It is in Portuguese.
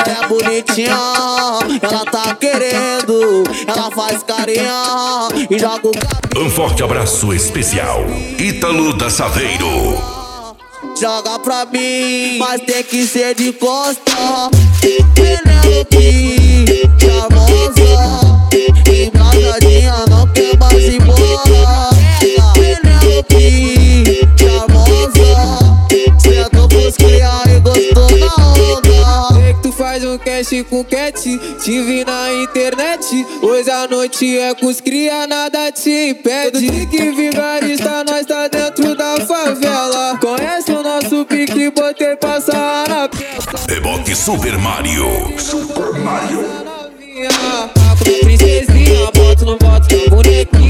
é bonitinha, ela tá querendo, ela faz carinha e joga o cabelo. Um forte abraço especial, Ítalo da Saveiro. Joga pra mim, mas tem que ser de costa. Penelope, charmosa, embrasadinha, não quer mais ir embora. Penelope, charmosa, sentou pros cria e gostou da onda. Sei que tu faz um cast com cat, te vi na internet. Hoje a noite é com os cria, nada te impede. Todo que vigarista, nós tá dentro da favela. Conhece o nosso pique, botei passar na peça. Reboque Super Mario. Super Mario. Tá com a princesinha, boto no boto na bonequinha.